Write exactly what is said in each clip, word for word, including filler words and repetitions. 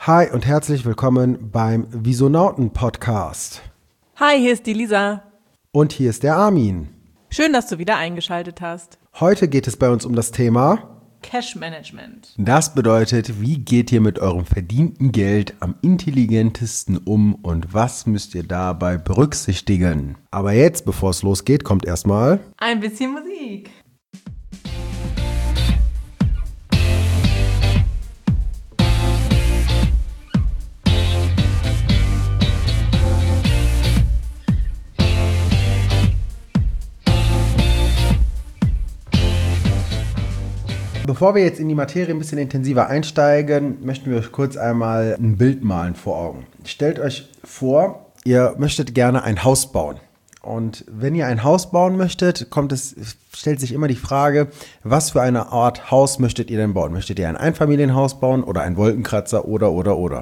Hi und herzlich willkommen beim Visonauten-Podcast. Hi, hier ist die Lisa. Und hier ist der Armin. Schön, dass du wieder eingeschaltet hast. Heute geht es bei uns um das Thema Cash Management. Das bedeutet, wie geht ihr mit eurem verdienten Geld am intelligentesten um und was müsst ihr dabei berücksichtigen? Aber jetzt, bevor es losgeht, kommt erstmal ein bisschen Musik. Bevor wir jetzt in die Materie ein bisschen intensiver einsteigen, möchten wir euch kurz einmal ein Bild malen vor Augen. Stellt euch vor, ihr möchtet gerne ein Haus bauen. Und wenn ihr ein Haus bauen möchtet, kommt es, stellt sich immer die Frage, was für eine Art Haus möchtet ihr denn bauen? Möchtet ihr ein Einfamilienhaus bauen oder ein Wolkenkratzer oder, oder, oder?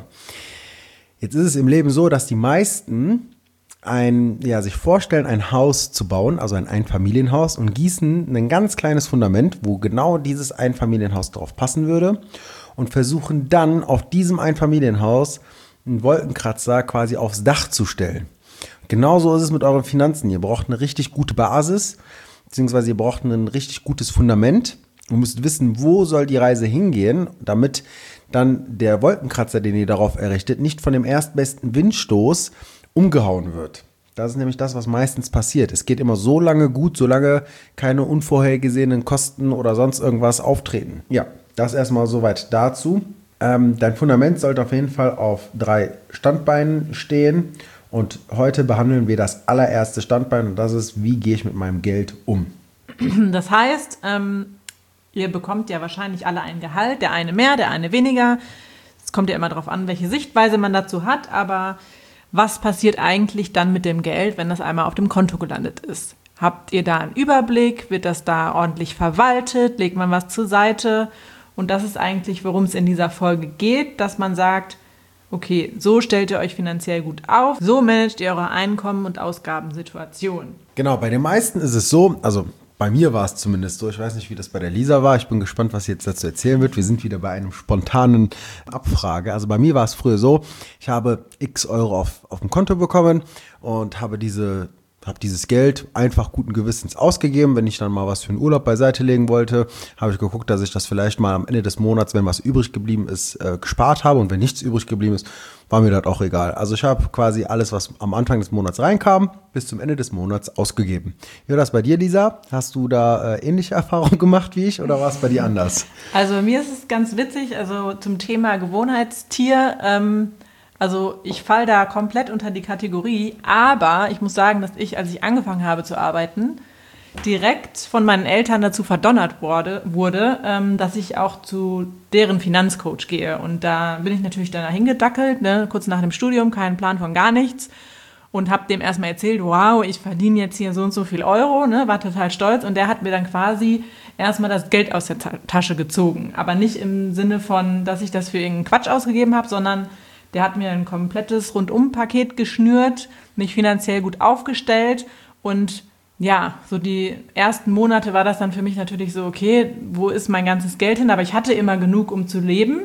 Jetzt ist es im Leben so, dass die meisten ein, ja, sich vorstellen, ein Haus zu bauen, also ein Einfamilienhaus, und gießen ein ganz kleines Fundament, wo genau dieses Einfamilienhaus drauf passen würde, und versuchen dann auf diesem Einfamilienhaus einen Wolkenkratzer quasi aufs Dach zu stellen. Genauso ist es mit euren Finanzen. Ihr braucht eine richtig gute Basis, beziehungsweise ihr braucht ein richtig gutes Fundament. Ihr müsst wissen, wo soll die Reise hingehen, damit dann der Wolkenkratzer, den ihr darauf errichtet, nicht von dem erstbesten Windstoß umgehauen wird. Das ist nämlich das, was meistens passiert. Es geht immer so lange gut, solange keine unvorhergesehenen Kosten oder sonst irgendwas auftreten. Ja, das erstmal soweit dazu. Ähm, dein Fundament sollte auf jeden Fall auf drei Standbeinen stehen. Und heute behandeln wir das allererste Standbein, und das ist, wie gehe ich mit meinem Geld um? Das heißt, ähm, ihr bekommt ja wahrscheinlich alle ein Gehalt, der eine mehr, der eine weniger. Es kommt ja immer darauf an, welche Sichtweise man dazu hat, aber was passiert eigentlich dann mit dem Geld, wenn das einmal auf dem Konto gelandet ist? Habt ihr da einen Überblick? Wird das da ordentlich verwaltet? Legt man was zur Seite? Und das ist eigentlich, worum es in dieser Folge geht, dass man sagt, okay, so stellt ihr euch finanziell gut auf, so managt ihr eure Einkommen- und Ausgabensituation. Genau, bei den meisten ist es so, also bei mir war es zumindest so, ich weiß nicht, wie das bei der Lisa war, ich bin gespannt, was sie jetzt dazu erzählen wird. Wir sind wieder bei einem spontanen Abfrage. Also bei mir war es früher so, ich habe x Euro auf, auf dem Konto bekommen und habe diese habe dieses Geld einfach guten Gewissens ausgegeben. Wenn ich dann mal was für einen Urlaub beiseite legen wollte, habe ich geguckt, dass ich das vielleicht mal am Ende des Monats, wenn was übrig geblieben ist, äh, gespart habe. Und wenn nichts übrig geblieben ist, war mir das auch egal. Also ich habe quasi alles, was am Anfang des Monats reinkam, bis zum Ende des Monats ausgegeben. Wie war das bei dir, Lisa? Hast du da äh, ähnliche Erfahrungen gemacht wie ich oder war es bei dir anders? Also bei mir ist es ganz witzig, also zum Thema Gewohnheitstier, ähm, also ich falle da komplett unter die Kategorie, aber ich muss sagen, dass ich, als ich angefangen habe zu arbeiten, direkt von meinen Eltern dazu verdonnert wurde, wurde ähm, dass ich auch zu deren Finanzcoach gehe. Und da bin ich natürlich dann hingedackelt, ne, kurz nach dem Studium, keinen Plan von gar nichts, und habe dem erstmal erzählt, wow, ich verdiene jetzt hier so und so viel Euro, ne, war total stolz, und der hat mir dann quasi erstmal das Geld aus der Ta- Tasche gezogen. Aber nicht im Sinne von, dass ich das für irgendeinen Quatsch ausgegeben habe, sondern der hat mir ein komplettes Rundum-Paket geschnürt, mich finanziell gut aufgestellt, und ja, so die ersten Monate war das dann für mich natürlich so, okay, wo ist mein ganzes Geld hin? Aber ich hatte immer genug, um zu leben,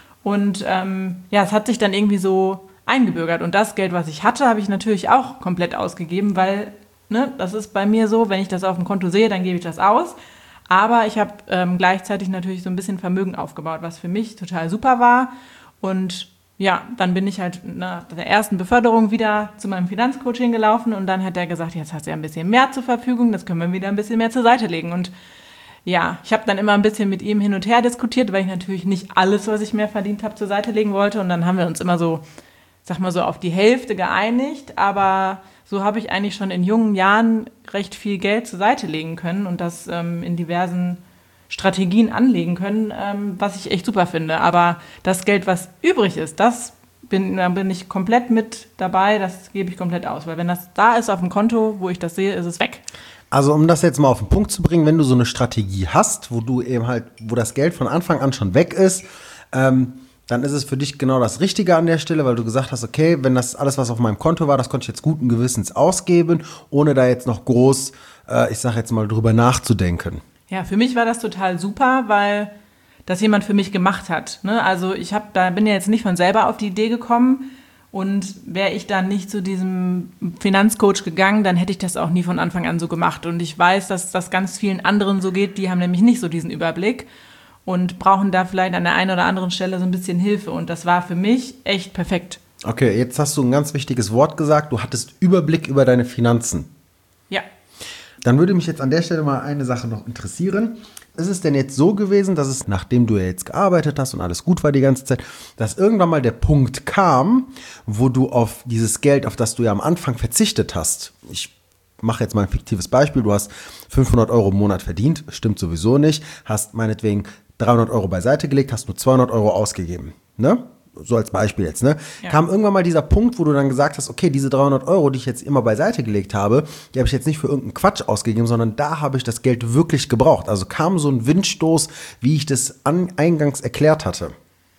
und ähm, ja, es hat sich dann irgendwie so eingebürgert, und das Geld, was ich hatte, habe ich natürlich auch komplett ausgegeben, weil, ne, das ist bei mir so, wenn ich das auf dem Konto sehe, dann gebe ich das aus, aber ich habe ähm, gleichzeitig natürlich so ein bisschen Vermögen aufgebaut, was für mich total super war. Und ja, dann bin ich halt nach der ersten Beförderung wieder zu meinem Finanzcoaching gelaufen, und dann hat er gesagt, jetzt hast du ja ein bisschen mehr zur Verfügung, das können wir wieder ein bisschen mehr zur Seite legen. Und ja, ich habe dann immer ein bisschen mit ihm hin und her diskutiert, weil ich natürlich nicht alles, was ich mehr verdient habe, zur Seite legen wollte, und dann haben wir uns immer so, sag mal so, auf die Hälfte geeinigt, aber so habe ich eigentlich schon in jungen Jahren recht viel Geld zur Seite legen können und das ähm, in diversen Strategien anlegen können, ähm, was ich echt super finde. Aber das Geld, was übrig ist, das bin, da bin ich komplett mit dabei, das gebe ich komplett aus. Weil wenn das da ist auf dem Konto, wo ich das sehe, ist es weg. Also um das jetzt mal auf den Punkt zu bringen, wenn du so eine Strategie hast, wo du eben halt, wo das Geld von Anfang an schon weg ist, ähm, dann ist es für dich genau das Richtige an der Stelle, weil du gesagt hast, okay, wenn das alles, was auf meinem Konto war, das konnte ich jetzt guten Gewissens ausgeben, ohne da jetzt noch groß, äh, ich sag jetzt mal, drüber nachzudenken. Ja, für mich war das total super, weil das jemand für mich gemacht hat. Ne? Also ich hab, da bin ja jetzt nicht von selber auf die Idee gekommen. Und wäre ich dann nicht zu diesem Finanzcoach gegangen, dann hätte ich das auch nie von Anfang an so gemacht. Und ich weiß, dass das ganz vielen anderen so geht, die haben nämlich nicht so diesen Überblick und brauchen da vielleicht an der einen oder anderen Stelle so ein bisschen Hilfe. Und das war für mich echt perfekt. Okay, jetzt hast du ein ganz wichtiges Wort gesagt. Du hattest Überblick über deine Finanzen. Ja. Dann würde mich jetzt an der Stelle mal eine Sache noch interessieren. Ist es denn jetzt so gewesen, dass es, nachdem du ja jetzt gearbeitet hast und alles gut war die ganze Zeit, dass irgendwann mal der Punkt kam, wo du auf dieses Geld, auf das du ja am Anfang verzichtet hast, ich mache jetzt mal ein fiktives Beispiel, du hast fünfhundert Euro im Monat verdient, stimmt sowieso nicht, hast meinetwegen dreihundert Euro beiseite gelegt, hast nur zweihundert Euro ausgegeben, ne? So als Beispiel jetzt, ne? Ja. Kam irgendwann mal dieser Punkt, wo du dann gesagt hast, okay, diese dreihundert Euro, die ich jetzt immer beiseite gelegt habe, die habe ich jetzt nicht für irgendeinen Quatsch ausgegeben, sondern da habe ich das Geld wirklich gebraucht. Also kam so ein Windstoß, wie ich das an, eingangs erklärt hatte.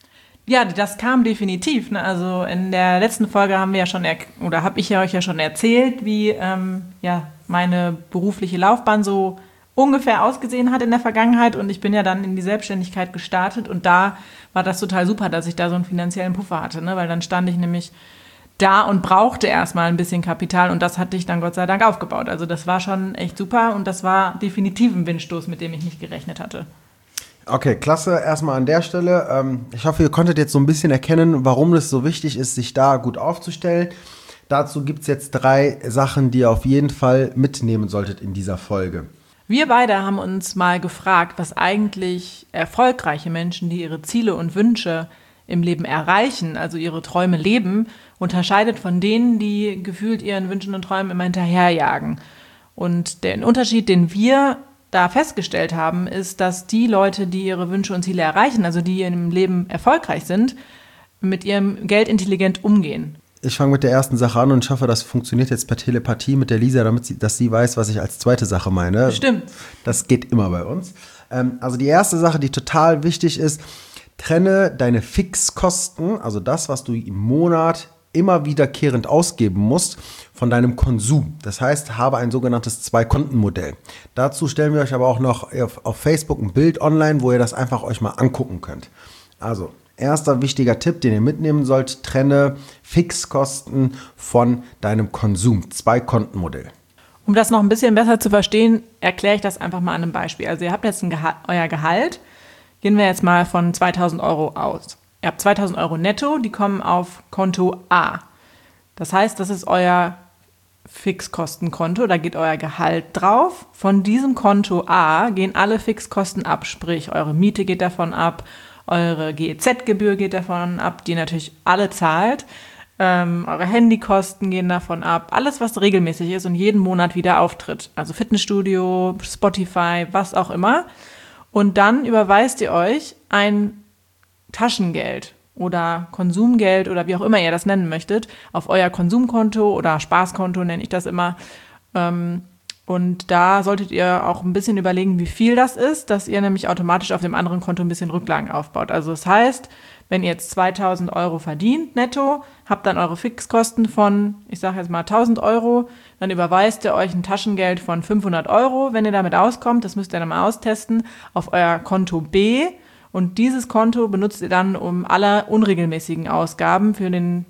Ja, das kam definitiv. Ne? Also in der letzten Folge haben wir ja schon, er- oder habe ich ja euch ja schon erzählt, wie ähm, ja, meine berufliche Laufbahn so ungefähr ausgesehen hat in der Vergangenheit, und ich bin ja dann in die Selbstständigkeit gestartet, und da war das total super, dass ich da so einen finanziellen Puffer hatte, ne? Weil dann stand ich nämlich da und brauchte erstmal ein bisschen Kapital, und das hatte ich dann Gott sei Dank aufgebaut. Also das war schon echt super, und das war definitiv ein Windstoß, mit dem ich nicht gerechnet hatte. Okay, klasse. Erstmal an der Stelle. Ähm, ich hoffe, ihr konntet jetzt so ein bisschen erkennen, warum es so wichtig ist, sich da gut aufzustellen. Dazu gibt es jetzt drei Sachen, die ihr auf jeden Fall mitnehmen solltet in dieser Folge. Wir beide haben uns mal gefragt, was eigentlich erfolgreiche Menschen, die ihre Ziele und Wünsche im Leben erreichen, also ihre Träume leben, unterscheidet von denen, die gefühlt ihren Wünschen und Träumen immer hinterherjagen. Und der Unterschied, den wir da festgestellt haben, ist, dass die Leute, die ihre Wünsche und Ziele erreichen, also die im Leben erfolgreich sind, mit ihrem Geld intelligent umgehen. Ich fange mit der ersten Sache an und ich hoffe, das funktioniert jetzt per Telepathie mit der Lisa, damit sie, dass sie weiß, was ich als zweite Sache meine. Stimmt. Das geht immer bei uns. Ähm, also die erste Sache, die total wichtig ist, trenne deine Fixkosten, also das, was du im Monat immer wiederkehrend ausgeben musst, von deinem Konsum. Das heißt, habe ein sogenanntes Zwei-Konten-Modell. Dazu stellen wir euch aber auch noch auf, auf Facebook ein Bild online, wo ihr das einfach euch mal angucken könnt. Also, erster wichtiger Tipp, den ihr mitnehmen sollt, trenne Fixkosten von deinem Konsum. Zwei-Konten-Modell. Um das noch ein bisschen besser zu verstehen, erkläre ich das einfach mal an einem Beispiel. Also ihr habt jetzt ein Geha- euer Gehalt, gehen wir jetzt mal von zweitausend Euro aus. Ihr habt zweitausend Euro netto, die kommen auf Konto A. Das heißt, das ist euer Fixkostenkonto, da geht euer Gehalt drauf. Von diesem Konto A gehen alle Fixkosten ab, sprich eure Miete geht davon ab, eure G E Z-Gebühr geht davon ab, die ihr natürlich alle zahlt. Ähm, eure Handykosten gehen davon ab. Alles, was regelmäßig ist und jeden Monat wieder auftritt. Also Fitnessstudio, Spotify, was auch immer. Und dann überweist ihr euch ein Taschengeld oder Konsumgeld oder wie auch immer ihr das nennen möchtet, auf euer Konsumkonto oder Spaßkonto nenne ich das immer. Ähm, Und da solltet ihr auch ein bisschen überlegen, wie viel das ist, dass ihr nämlich automatisch auf dem anderen Konto ein bisschen Rücklagen aufbaut. Also das heißt, wenn ihr jetzt zweitausend Euro verdient netto, habt dann eure Fixkosten von, ich sage jetzt mal tausend Euro, dann überweist ihr euch ein Taschengeld von fünfhundert Euro, wenn ihr damit auskommt, das müsst ihr dann mal austesten, auf euer Konto B. Und dieses Konto benutzt ihr dann, um alle unregelmäßigen Ausgaben für den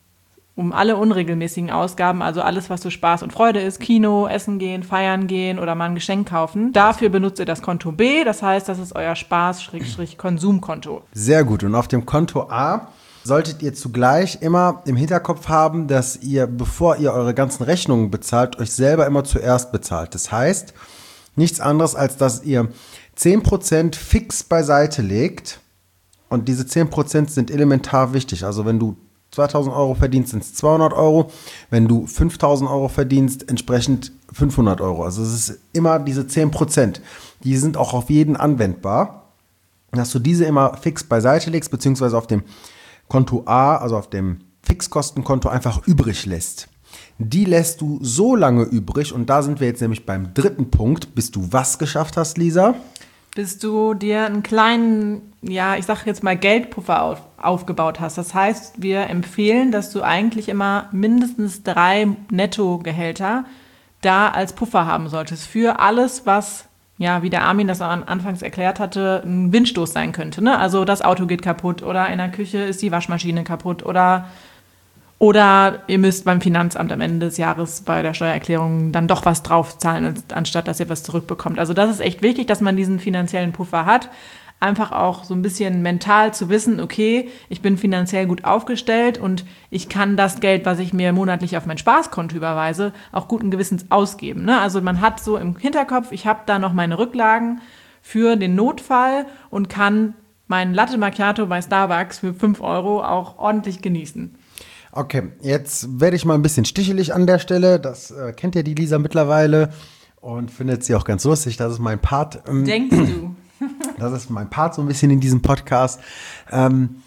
um alle unregelmäßigen Ausgaben, also alles, was so Spaß und Freude ist, Kino, Essen gehen, feiern gehen oder mal ein Geschenk kaufen. Dafür benutzt ihr das Konto B, das heißt, das ist euer Spaß-Konsumkonto. Sehr gut. Und auf dem Konto A solltet ihr zugleich immer im Hinterkopf haben, dass ihr, bevor ihr eure ganzen Rechnungen bezahlt, euch selber immer zuerst bezahlt. Das heißt, nichts anderes, als dass ihr zehn Prozent fix beiseite legt. Und diese zehn Prozent sind elementar wichtig. Also wenn du zweitausend Euro verdienst, sind es zweihundert Euro. Wenn du fünftausend Euro verdienst, entsprechend fünfhundert Euro. Also es ist immer diese zehn Prozent. Die sind auch auf jeden anwendbar. Dass du diese immer fix beiseite legst, beziehungsweise auf dem Konto A, also auf dem Fixkostenkonto einfach übrig lässt. Die lässt du so lange übrig, und da sind wir jetzt nämlich beim dritten Punkt, bis du was geschafft hast, Lisa? Bis du dir einen kleinen, ja, ich sag jetzt mal Geldpuffer auf, aufgebaut hast. Das heißt, wir empfehlen, dass du eigentlich immer mindestens drei Nettogehälter da als Puffer haben solltest für alles, was ja, wie der Armin das am anfangs erklärt hatte, ein Windstoß sein könnte. Ne? Also das Auto geht kaputt oder in der Küche ist die Waschmaschine kaputt oder, oder ihr müsst beim Finanzamt am Ende des Jahres bei der Steuererklärung dann doch was draufzahlen, anstatt dass ihr was zurückbekommt. Also das ist echt wichtig, dass man diesen finanziellen Puffer hat. Einfach auch so ein bisschen mental zu wissen, okay, ich bin finanziell gut aufgestellt und ich kann das Geld, was ich mir monatlich auf mein Spaßkonto überweise, auch guten Gewissens ausgeben. Ne? Also man hat so im Hinterkopf, ich habe da noch meine Rücklagen für den Notfall und kann meinen Latte Macchiato bei Starbucks für fünf Euro auch ordentlich genießen. Okay, jetzt werde ich mal ein bisschen stichelig an der Stelle. Das äh, kennt ja die Lisa mittlerweile und findet sie auch ganz lustig. Das ist mein Part. Ähm, Denkst du? Das ist mein Part so ein bisschen in diesem Podcast. Ähm,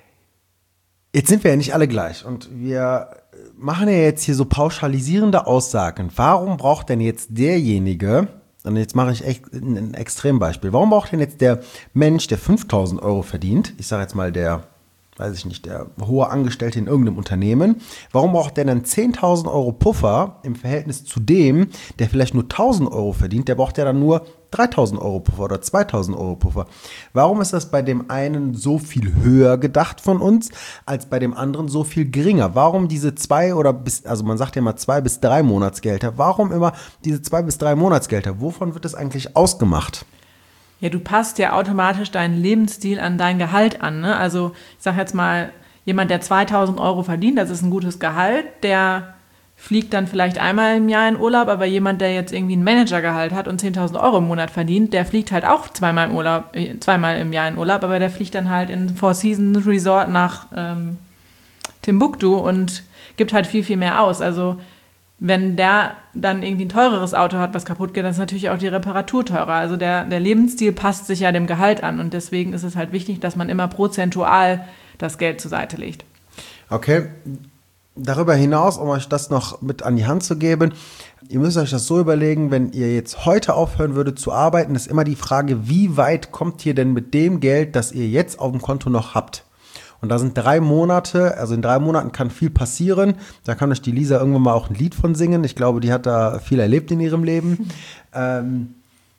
jetzt sind wir ja nicht alle gleich und wir machen ja jetzt hier so pauschalisierende Aussagen. Warum braucht denn jetzt derjenige, und jetzt mache ich echt ein Extrembeispiel, warum braucht denn jetzt der Mensch, der fünftausend Euro verdient, ich sage jetzt mal der, weiß ich nicht, der hohe Angestellte in irgendeinem Unternehmen, warum braucht der dann zehntausend Euro Puffer im Verhältnis zu dem, der vielleicht nur tausend Euro verdient, der braucht ja dann nur dreitausend Euro Puffer oder zweitausend Euro Puffer. Warum ist das bei dem einen so viel höher gedacht von uns, als bei dem anderen so viel geringer? Warum diese zwei oder bis, also man sagt ja immer zwei bis drei Monatsgelder, warum immer diese zwei bis drei Monatsgelder? Wovon wird das eigentlich ausgemacht? Ja, du passt ja automatisch deinen Lebensstil an dein Gehalt an. Ne? Also ich sage jetzt mal, jemand, der zweitausend Euro verdient, das ist ein gutes Gehalt, der fliegt dann vielleicht einmal im Jahr in Urlaub, aber jemand, der jetzt irgendwie ein Managergehalt hat und zehntausend Euro im Monat verdient, der fliegt halt auch zweimal im Urlaub, zweimal im Jahr in Urlaub, aber der fliegt dann halt in Four Seasons Resort nach ähm, Timbuktu und gibt halt viel, viel mehr aus. Also wenn der dann irgendwie ein teureres Auto hat, was kaputt geht, dann ist natürlich auch die Reparatur teurer. Also der, der Lebensstil passt sich ja dem Gehalt an und deswegen ist es halt wichtig, dass man immer prozentual das Geld zur Seite legt. Okay. Darüber hinaus, um euch das noch mit an die Hand zu geben, ihr müsst euch das so überlegen, wenn ihr jetzt heute aufhören würdet zu arbeiten, ist immer die Frage, wie weit kommt ihr denn mit dem Geld, das ihr jetzt auf dem Konto noch habt? Und da sind drei Monate, also in drei Monaten kann viel passieren. Da kann euch die Lisa irgendwann mal auch ein Lied von singen. Ich glaube, die hat da viel erlebt in ihrem Leben. ähm,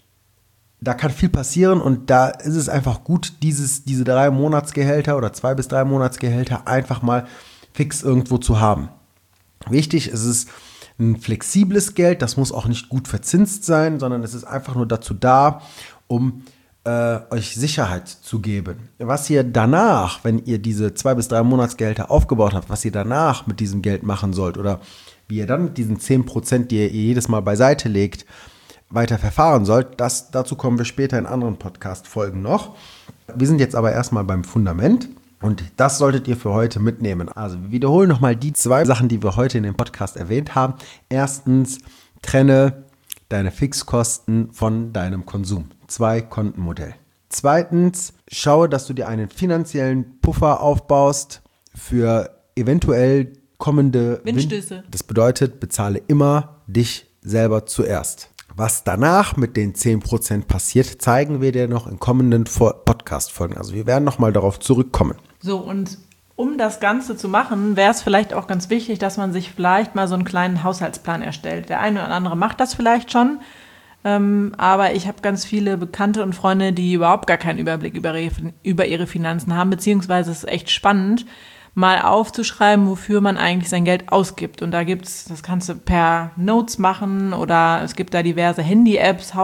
Da kann viel passieren und da ist es einfach gut, dieses, diese drei Monatsgehälter oder zwei bis drei Monatsgehälter einfach mal fix irgendwo zu haben. Wichtig ist es ein flexibles Geld, das muss auch nicht gut verzinst sein, sondern es ist einfach nur dazu da, um äh, euch Sicherheit zu geben. Was ihr danach, wenn ihr diese zwei bis drei Monatsgehälter aufgebaut habt, was ihr danach mit diesem Geld machen sollt oder wie ihr dann mit diesen zehn Prozent, die ihr jedes Mal beiseite legt, weiter verfahren sollt, das, dazu kommen wir später in anderen Podcast-Folgen noch. Wir sind jetzt aber erstmal beim Fundament. Und das solltet ihr für heute mitnehmen. Also wir wiederholen nochmal die zwei Sachen, die wir heute in dem Podcast erwähnt haben. Erstens, trenne deine Fixkosten von deinem Konsum. Zwei-Konten-Modell. Zweitens, schaue, dass du dir einen finanziellen Puffer aufbaust für eventuell kommende Windstöße. Wind- Das bedeutet, bezahle immer dich selber zuerst. Was danach mit den zehn Prozent passiert, zeigen wir dir noch in kommenden Podcast-Folgen. Also wir werden nochmal darauf zurückkommen. So, und um das Ganze zu machen, wäre es vielleicht auch ganz wichtig, dass man sich vielleicht mal so einen kleinen Haushaltsplan erstellt. Der eine oder andere macht das vielleicht schon, ähm, aber ich habe ganz viele Bekannte und Freunde, die überhaupt gar keinen Überblick über ihre, über ihre Finanzen haben, beziehungsweise es ist echt spannend, mal aufzuschreiben, wofür man eigentlich sein Geld ausgibt. Und da gibt's, das kannst du per Notes machen oder es gibt da diverse Handy-Apps,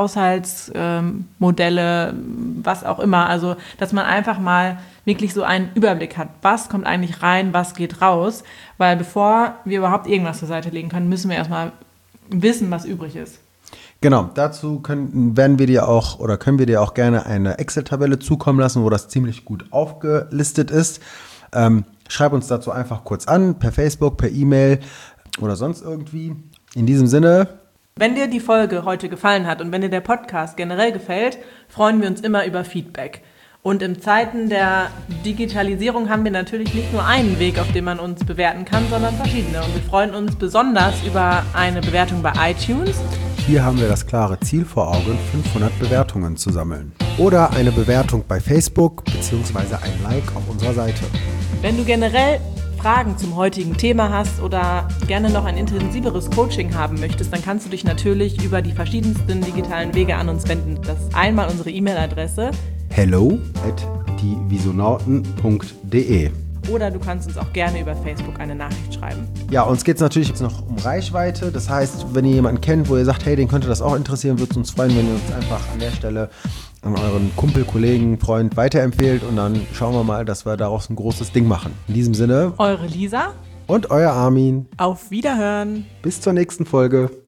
Haushaltsmodelle, ähm, was auch immer. Also, dass man einfach mal wirklich so einen Überblick hat. Was kommt eigentlich rein, was geht raus? Weil bevor wir überhaupt irgendwas zur Seite legen können, müssen wir erstmal wissen, was übrig ist. Genau, dazu können, werden wir dir auch oder können wir dir auch gerne eine Excel-Tabelle zukommen lassen, wo das ziemlich gut aufgelistet ist. Ähm, Schreib uns dazu einfach kurz an, per Facebook, per E-Mail oder sonst irgendwie. In diesem Sinne. Wenn dir die Folge heute gefallen hat und wenn dir der Podcast generell gefällt, freuen wir uns immer über Feedback. Und in Zeiten der Digitalisierung haben wir natürlich nicht nur einen Weg, auf dem man uns bewerten kann, sondern verschiedene. Und wir freuen uns besonders über eine Bewertung bei iTunes. Hier haben wir das klare Ziel vor Augen, fünfhundert Bewertungen zu sammeln. Oder eine Bewertung bei Facebook bzw. ein Like auf unserer Seite. Wenn du generell Fragen zum heutigen Thema hast oder gerne noch ein intensiveres Coaching haben möchtest, dann kannst du dich natürlich über die verschiedensten digitalen Wege an uns wenden. Das ist einmal unsere E-Mail-Adresse hello at dievisonauten punkt de. Oder du kannst uns auch gerne über Facebook eine Nachricht schreiben. Ja, uns geht es natürlich jetzt noch um Reichweite. Das heißt, wenn ihr jemanden kennt, wo ihr sagt, hey, den könnte das auch interessieren, würde es uns freuen, wenn ihr uns einfach an der Stelle an euren Kumpel, Kollegen, Freund weiterempfehlt. Und dann schauen wir mal, dass wir daraus ein großes Ding machen. In diesem Sinne. Eure Lisa. Und euer Armin. Auf Wiederhören. Bis zur nächsten Folge.